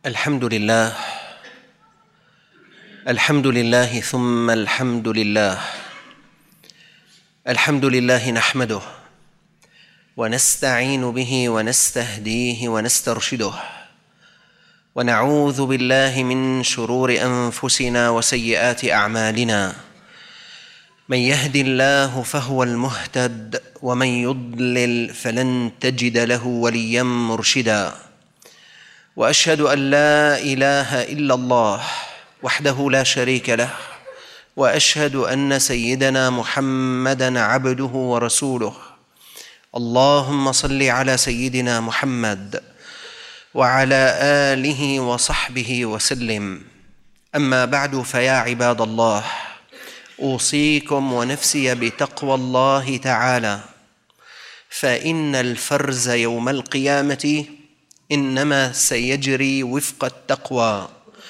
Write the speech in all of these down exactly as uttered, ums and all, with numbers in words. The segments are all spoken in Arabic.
الحمد لله الحمد لله ثم الحمد لله الحمد لله نحمده ونستعين به ونستهديه ونسترشده ونعوذ بالله من شرور أنفسنا وسيئات أعمالنا. من يهد الله فهو المهتد ومن يضلل فلن تجد له وليا مرشدا. وأشهد أن لا إله إلا الله وحده لا شريك له، وأشهد أن سيدنا محمدًا عبده ورسوله. اللهم صل على سيدنا محمد وعلى آله وصحبه وسلم. أما بعد، فيا عباد الله، أوصيكم ونفسي بتقوى الله تعالى، فإن الفرز يوم القيامة إنما سيجري وفق التقوى.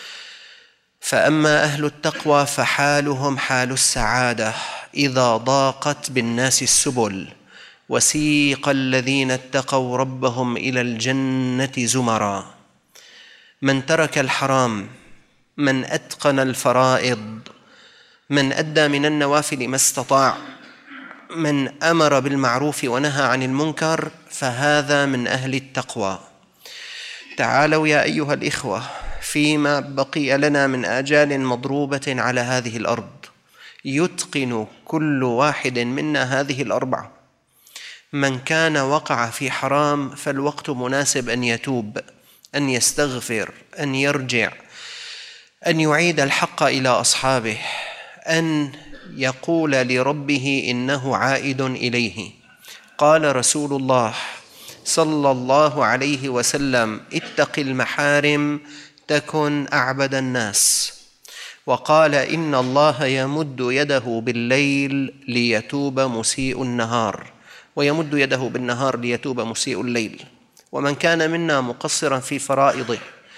فأما أهل التقوى فحالهم حال السعادة إذا ضاقت بالناس السبل، وسيق الذين اتقوا ربهم إلى الجنة زمرا. من ترك الحرام، من أتقن الفرائض، من أدى من النوافل ما استطاع، من أمر بالمعروف ونهى عن المنكر، فهذا من أهل التقوى. تعالوا يا أيها الإخوة، فيما بقي لنا من آجال مضروبة على هذه الأرض يتقن كل واحد منا هذه الأربعة. من كان وقع في حرام فالوقت مناسب أن يتوب، أن يستغفر، أن يرجع، أن يعيد الحق إلى أصحابه، أن يقول لربه إنه عائد إليه. قال رسول الله صلى الله عليه وسلم: اتق المحارم تكن أعبد الناس. وقال: إن الله يمد يده بالليل ليتوب مسيء النهار، ويمد يده بالنهار ليتوب مسيء الليل. ومن كان منا مقصرا في فرائضه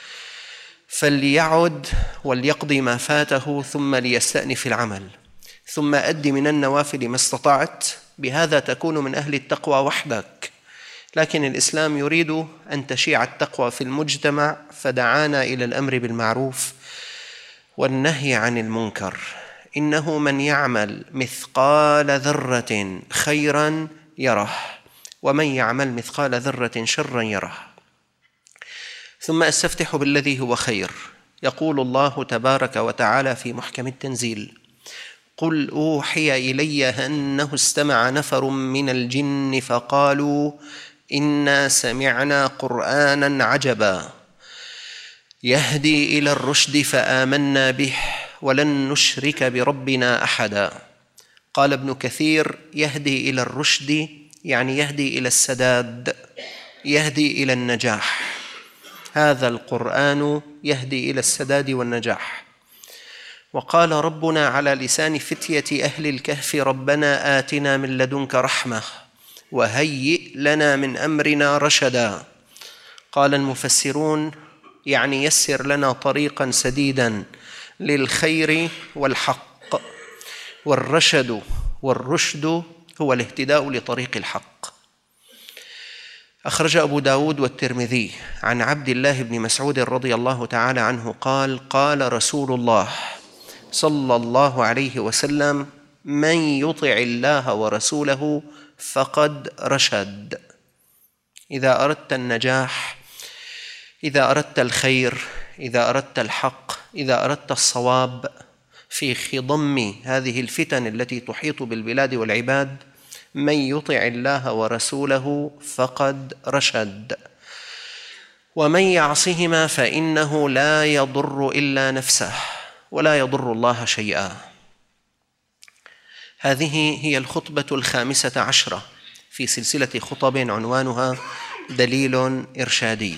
فليعد وليقضي ما فاته ثم ليستأنف العمل، ثم أد من النوافل ما استطعت. بهذا تكون من أهل التقوى وحدك. لكن الإسلام يريد أن تشيع التقوى في المجتمع، فدعانا إلى الأمر بالمعروف والنهي عن المنكر. إنه من يعمل مثقال ذرة خيرا يره، ومن يعمل مثقال ذرة شرا يره. ثم أستفتح بالذي هو خير. يقول الله تبارك وتعالى في محكم التنزيل: قل أوحي إلي أنه استمع نفر من الجن فقالوا إنا سمعنا قرآنا عجبا يهدي إلى الرشد فآمنا به ولن نشرك بربنا أحدا. قال ابن كثير: يهدي إلى الرشد يعني يهدي إلى السداد، يهدي إلى النجاح. هذا القرآن يهدي إلى السداد والنجاح. وقال ربنا على لسان فتية أهل الكهف: ربنا آتنا من لدنك رحمة وهيئ لنا من أمرنا رشدا. قال المفسرون: يعني يسر لنا طريقا سديدا للخير والحق. والرشد والرشد هو الاهتداء لطريق الحق. أخرج أبو داود والترمذي عن عبد الله بن مسعود رضي الله تعالى عنه قال: قال رسول الله صلى الله عليه وسلم: من يطع الله ورسوله فقد رشد. إذا أردت النجاح، إذا أردت الخير، إذا أردت الحق، إذا أردت الصواب في خضم هذه الفتن التي تحيط بالبلاد والعباد، من يطع الله ورسوله فقد رشد. ومن يعصهما فإنه لا يضر إلا نفسه ولا يضر الله شيئا. هذه هي الخطبة الخامسة عشرة في سلسلة خطب عنوانها دليل إرشادي.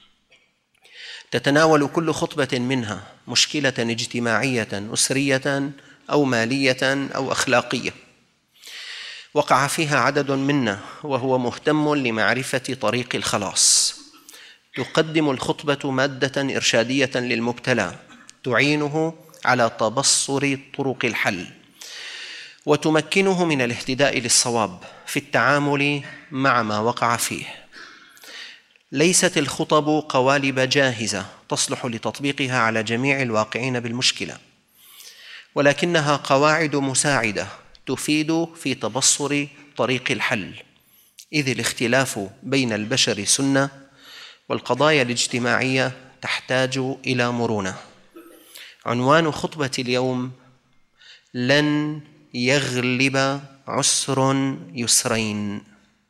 تتناول كل خطبة منها مشكلة اجتماعية أسرية أو مالية أو أخلاقية وقع فيها عدد منا وهو مهتم لمعرفة طريق الخلاص. تقدم الخطبة مادة إرشادية للمبتلى تعينه على تبصر طرق الحل، وتمكنه من الاهتداء للصواب في التعامل مع ما وقع فيه. ليست الخطب قوالب جاهزة تصلح لتطبيقها على جميع الواقعين بالمشكلة، ولكنها قواعد مساعدة تفيد في تبصر طريق الحل، إذ الاختلاف بين البشر سنة، والقضايا الاجتماعية تحتاج إلى مرونة. عنوان خطبة اليوم: لن يغلب عسر يسرين.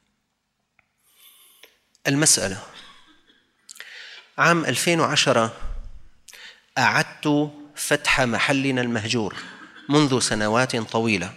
المسألة: عام ألفين وعشرة أعدت فتح محلنا المهجور منذ سنوات طويلة،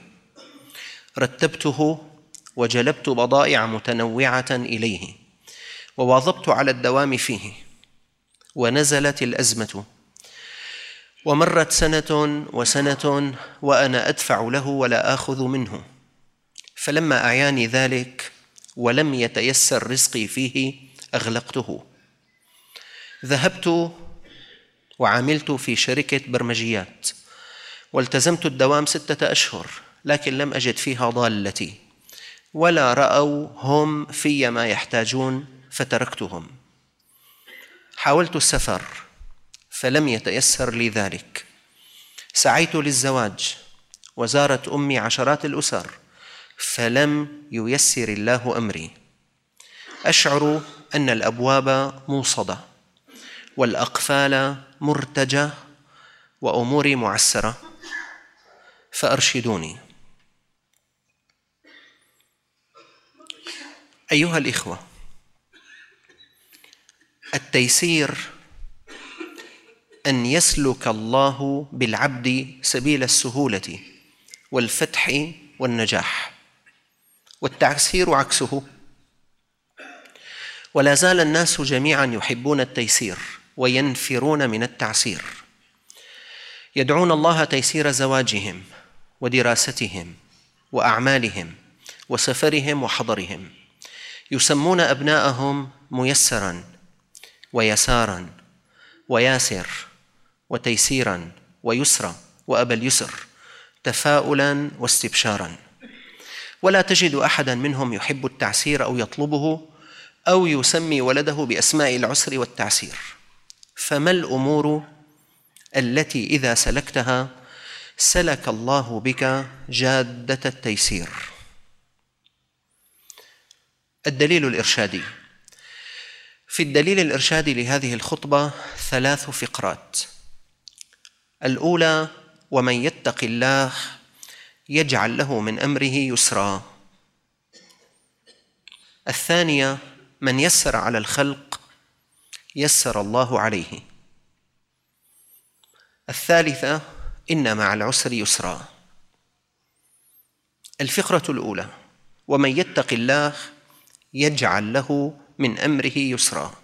رتبته وجلبت بضائع متنوعة إليه، وواظبت على الدوام فيه، ونزلت الأزمة، ومرت سنة وسنة وأنا أدفع له ولا آخذ منه، فلما أعياني ذلك ولم يتيسر رزقي فيه أغلقته. ذهبت وعملت في شركة برمجيات، والتزمت الدوام ستة أشهر، لكن لم أجد فيها ضالتي، ولا رأوا هم في ما يحتاجون فتركتهم. حاولت السفر فلم يتيسر لي ذلك. سعيت للزواج، وزارت أمي عشرات الأسر، فلم ييسر الله أمري. أشعر أن الأبواب موصدة والأقفال مرتجة وأموري معسرة، فأرشدوني. أيها الإخوة، التيسير أن يسلك الله بالعبد سبيل السهولة والفتح والنجاح، والتعسير عكسه. ولا زال الناس جميعا يحبون التيسير وينفرون من التعسير. يدعون الله تيسير زواجهم ودراستهم وأعمالهم وسفرهم وحضرهم. يسمون أبناءهم ميسرا ويسارا وياسر وتيسيرا ويسرا وأبا اليسر، تفاؤلا واستبشارا. ولا تجد أحدا منهم يحب التعسير أو يطلبه أو يسمي ولده بأسماء العسر والتعسير. فما الأمور التي إذا سلكتها سلك الله بك جادة التيسير؟ الدليل الإرشادي. في الدليل الإرشادي لهذه الخطبة ثلاث فقرات. الأولى: ومن يتق الله يجعل له من أمره يسرا. الثانية: من يسر على الخلق يسر الله عليه. الثالثة: إن مع العسر يسرا. الفقرة الأولى: ومن يتق الله يجعل له من أمره يسرا.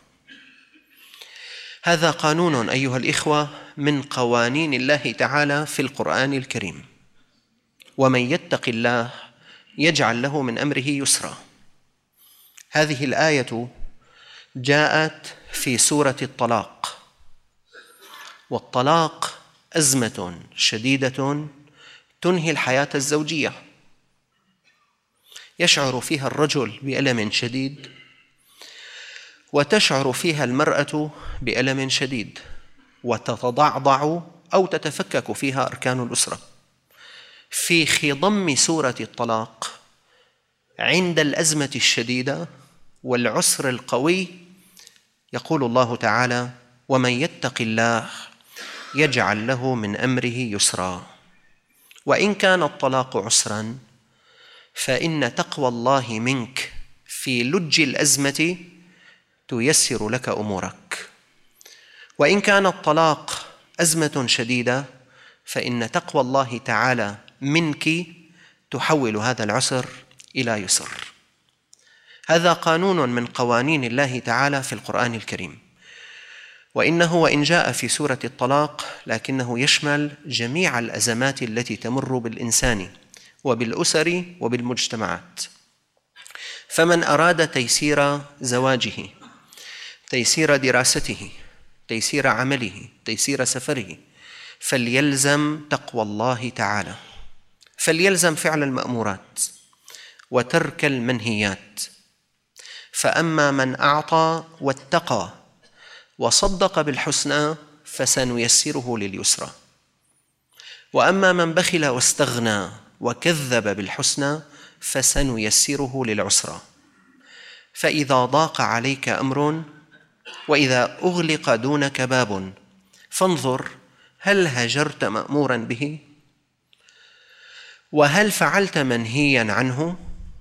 هذا قانون أيها الإخوة من قوانين الله تعالى في القرآن الكريم. ومن يتق الله يجعل له من أمره يسرا. هذه الآية جاءت في سورة الطلاق، والطلاق أزمة شديدة تنهي الحياة الزوجية. يشعر فيها الرجل بألم شديد، وتشعر فيها المرأة بألم شديد، وتتضعضع أو تتفكك فيها أركان الأسرة. في خضم سورة الطلاق عند الأزمة الشديدة والعسر القوي يقول الله تعالى: ومن يتق الله يجعل له من أمره يسرا. وإن كان الطلاق عسرا فإن تقوى الله منك في لج الأزمة تيسر لك أمورك. وإن كان الطلاق أزمة شديدة فإن تقوى الله تعالى منك تحول هذا العسر إلى يسر. هذا قانون من قوانين الله تعالى في القرآن الكريم، وإنه وإن جاء في سورة الطلاق لكنه يشمل جميع الأزمات التي تمر بالإنسان وبالأسر وبالمجتمعات. فمن أراد تيسير زواجه، تيسير دراسته، تيسير عمله، تيسير سفره، فليلزم تقوى الله تعالى، فليلزم فعل المأمورات وترك المنهيات، فأما من أعطى واتقى وصدق بالحسنى فسنيسره لليسرى، وأما من بخل واستغنى وكذب بالحسنى فسنيسره للعسرى. فإذا ضاق عليك أمر وإذا أغلق دونك باب فانظر هل هجرت مأمورا به وهل فعلت منهيا عنه.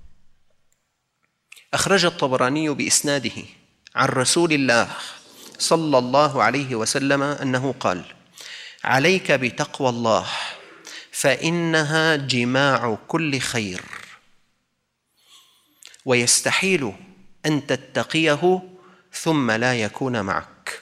أخرج الطبراني بإسناده عن رسول الله صلى الله عليه وسلم أنه قال: عليك بتقوى الله فإنها جماع كل خير، ويستحيل أن تتقيه ثم لا يكون معك.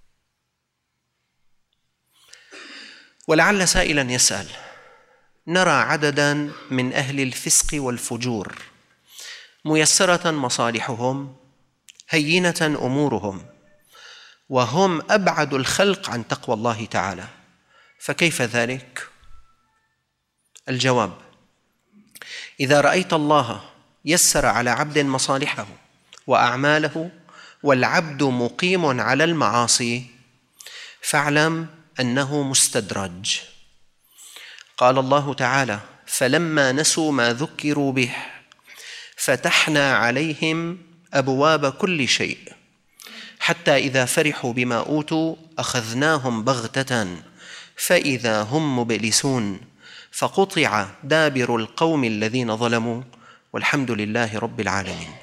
ولعل سائلا يسأل: نرى عددا من أهل الفسق والفجور ميسرة مصالحهم، هينة أمورهم، وهم أبعد الخلق عن تقوى الله تعالى، فكيف ذلك؟ الجواب: إذا رأيت الله يسر على عبد مصالحه وأعماله والعبد مقيم على المعاصي فاعلم أنه مستدرج. قال الله تعالى: فلما نسوا ما ذكروا به فتحنا عليهم أبواب كل شيء حتى إذا فرحوا بما أوتوا أخذناهم بغتة فإذا هم مبلسون فقطع دابر القوم الذين ظلموا والحمد لله رب العالمين.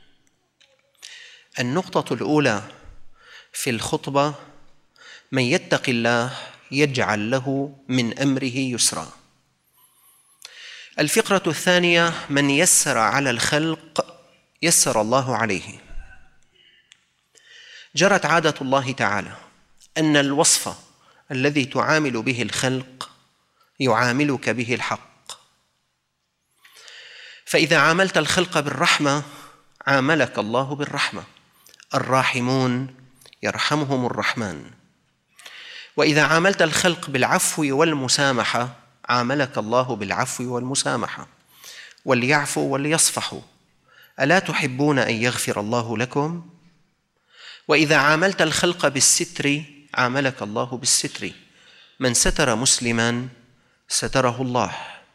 النقطة الأولى في الخطبة: من يتق الله يجعل له من أمره يسرا. الفقرة الثانية: من يسر على الخلق يسر الله عليه. جرت عادة الله تعالى أن الوصف الذي تعامل به الخلق يعاملك به الحق، فإذا عاملت الخلق بالرحمة عاملك الله بالرحمة، الراحمون يرحمهم الرحمن. وإذا عاملت الخلق بالعفو والمسامحة عاملك الله بالعفو والمسامحة، وليعفوا وليصفحوا ألا تحبون أن يغفر الله لكم؟ وإذا عاملت الخلق بالستر عاملك الله بالستر، من ستر مسلما ستره الله.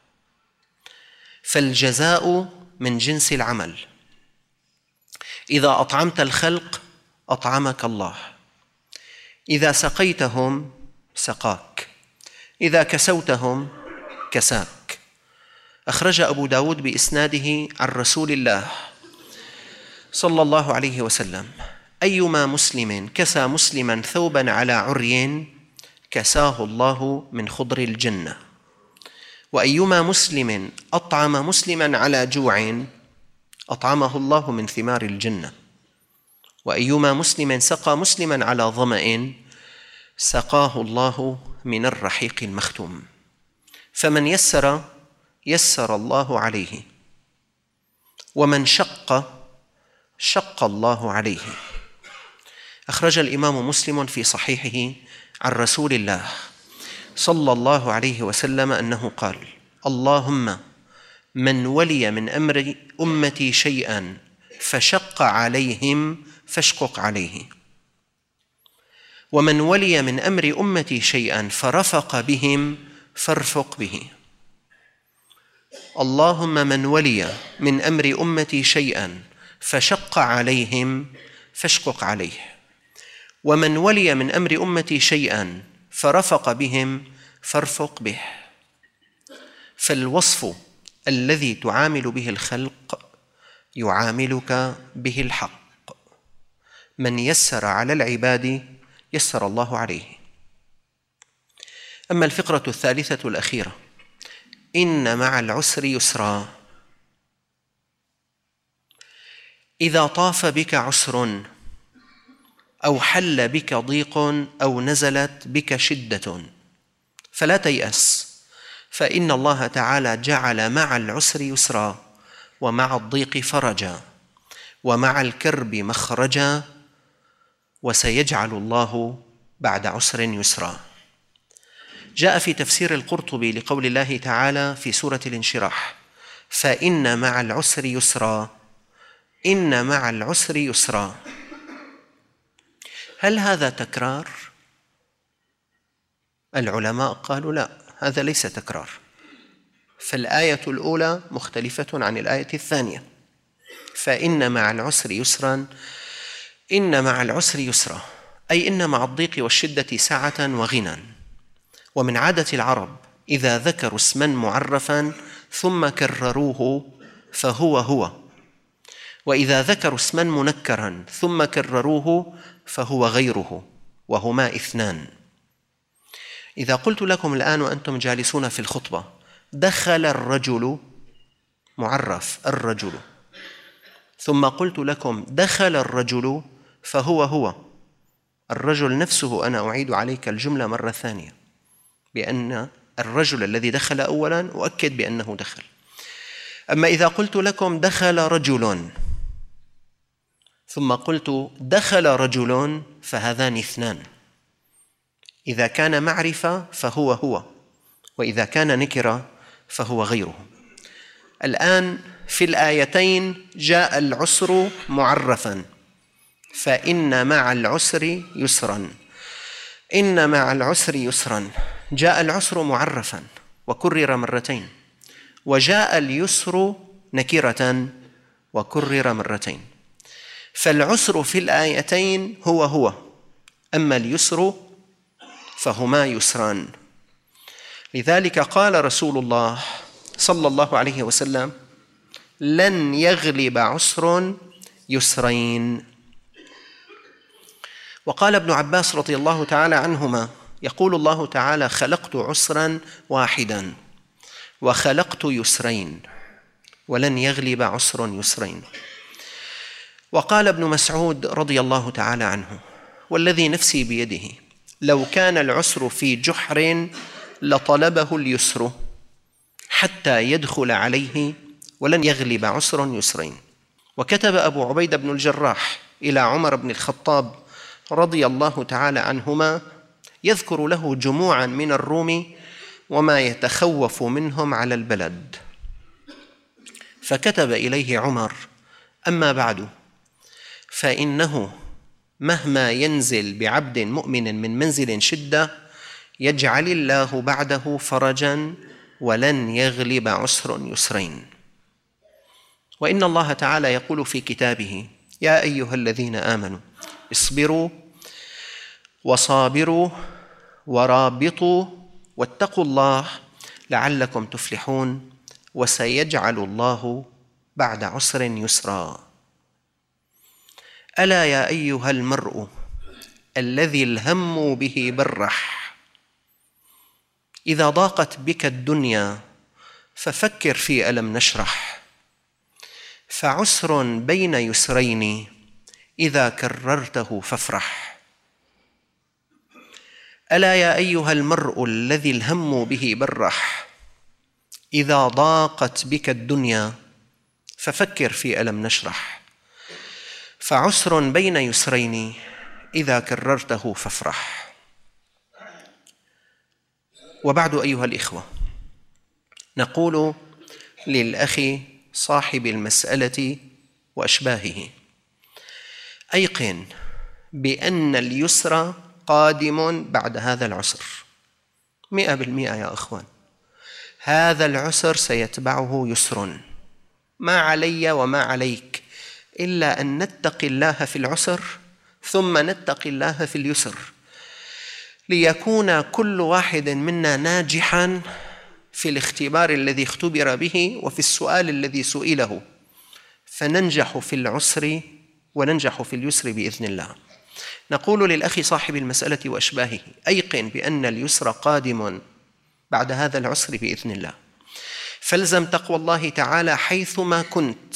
فالجزاء من جنس العمل، إذا أطعمت الخلق أطعمك الله، إذا سقيتهم سقاك، إذا كسوتهم كساك. أخرج أبو داود بإسناده عن رسول الله صلى الله عليه وسلم: أيما مسلم كسى مسلما ثوبا على عري كساه الله من خضر الجنة، وأيما مسلم أطعم مسلما على جوع أطعمه الله من ثمار الجنة، وأيما مسلم سقى مسلما على ظمأ سقاه الله من الرحيق المختوم. فمن يسر يسر الله عليه، ومن شق شق الله عليه. أخرج الإمام مسلم في صحيحه عن رسول الله صلى الله عليه وسلم أنه قال: اللهم من ولي من أمر أمتي شيئا فشق عليهم فاشقق عليه، ومن ولي من أمر أمتي شيئا فرفق بهم فارفق به. اللهم من ولي من أمر أمتي شيئا فشق عليهم فاشقق عليه، ومن ولي من أمر أمتي شيئا فرفق بهم فارفق به. فالوصف الذي تعامل به الخلق يعاملك به الحق. من يسر على العباد يسر الله عليه. أما الفقرة الثالثة الأخيرة: إن مع العسر يسرا. إذا طاف بك عسر أو حل بك ضيق أو نزلت بك شدة فلا تيأس، فإن الله تعالى جعل مع العسر يسرا، ومع الضيق فرجا، ومع الكرب مخرجا، وسيجعل الله بعد عسر يسرا. جاء في تفسير القرطبي لقول الله تعالى في سورة الانشراح: فإن مع العسر يسرا، إن مع العسر يسرا. هل هذا تكرار؟ العلماء قالوا لا، هذا ليس تكرار، فالآية الأولى مختلفة عن الآية الثانية. فإن مع العسر يسرا، إن مع العسر يسرا، أي إن مع الضيق والشدة سعة وغنى. ومن عادة العرب إذا ذكروا اسما معرفا ثم كرروه فهو هو، وإذا ذكروا اسما منكرا ثم كرروه فهو غيره، وهما اثنان. إذا قلت لكم الآن وأنتم جالسون في الخطبة دخل الرجل، معرف الرجل، ثم قلت لكم دخل الرجل فهو هو الرجل نفسه، أنا أعيد عليك الجملة مرة ثانية بأن الرجل الذي دخل أولا أؤكد بأنه دخل. أما إذا قلت لكم دخل رجل ثم قلت دخل رجل فهذان اثنان، إذا كان معرفة فهو هو، وإذا كان نكرة فهو غيره. الآن في الآيتين جاء العسر معرفا، فإن مع العسر يسرا، إن مع العسر يسرا، جاء العسر معرفا وكرر مرتين، وجاء اليسر نكرة وكرر مرتين. فالعسر في الآيتين هو هو، أما اليسر فهما يسران. لذلك قال رسول الله صلى الله عليه وسلم لن يغلب عسر يسرين. وقال ابن عباس رضي الله تعالى عنهما يقول الله تعالى خلقت عسرا واحدا وخلقت يسرين ولن يغلب عسر يسرين. وقال ابن مسعود رضي الله تعالى عنه والذي نفسي بيده لو كان العسر في جحر لطلبه اليسر حتى يدخل عليه ولن يغلب عسر يسرين. وكتب أبو عبيدة بن الجراح إلى عمر بن الخطاب رضي الله تعالى عنهما يذكر له جموعا من الروم وما يتخوف منهم على البلد، فكتب إليه عمر أما بعد فإنه مهما ينزل بعبد مؤمن من منزل شدة يجعل الله بعده فرجا ولن يغلب عسر يسرين. وإن الله تعالى يقول في كتابه يا أيها الذين آمنوا اصبروا وصابروا ورابطوا واتقوا الله لعلكم تفلحون وسيجعل الله بعد عسر يسرا. ألا يا أيها المرء الذي الهم به برح إذا ضاقت بك الدنيا ففكر في ألم نشرح فعسر بين يسرين إذا كررته فافرح. ألا يا أيها المرء الذي الهم به برح إذا ضاقت بك الدنيا ففكر في ألم نشرح فعسر بين يسرين إذا كررته فافرح. وبعد أيها الإخوة نقول للأخ صاحب المسألة وأشباهه أيقن بأن اليسر قادم بعد هذا العسر مئة بالمئة يا أخوان. هذا العسر سيتبعه يسر، ما علي وما عليك إلا أن نتقي الله في العسر ثم نتقي الله في اليسر ليكون كل واحد منا ناجحا في الاختبار الذي اختبر به وفي السؤال الذي سئله، فننجح في العسر وننجح في اليسر بإذن الله. نقول للأخ صاحب المسألة وأشباهه أيقن بأن اليسر قادم بعد هذا العسر بإذن الله، فالزم تقوى الله تعالى حيثما كنت،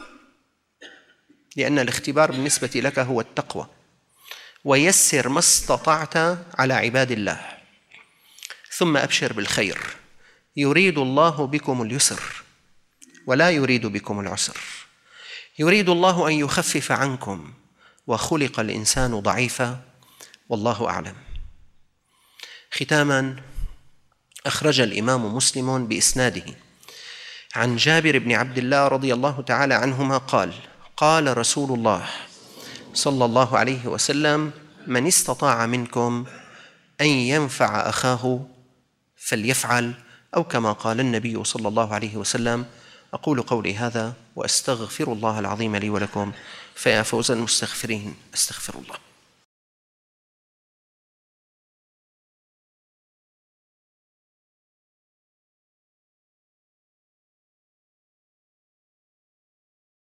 لأن الاختبار بالنسبة لك هو التقوى، ويسر ما استطعت على عباد الله، ثم أبشر بالخير. يريد الله بكم اليسر ولا يريد بكم العسر، يريد الله أن يخفف عنكم وخلق الإنسان ضعيفا والله أعلم. ختاما أخرج الإمام مسلم بإسناده عن جابر بن عبد الله رضي الله تعالى عنهما قال قال رسول الله صلى الله عليه وسلم: من استطاع منكم أن ينفع أخاه فليفعل، أو كما قال النبي صلى الله عليه وسلم. أقول قولي هذا وأستغفر الله العظيم لي ولكم، فيا فوز المستغفرين، أستغفر الله.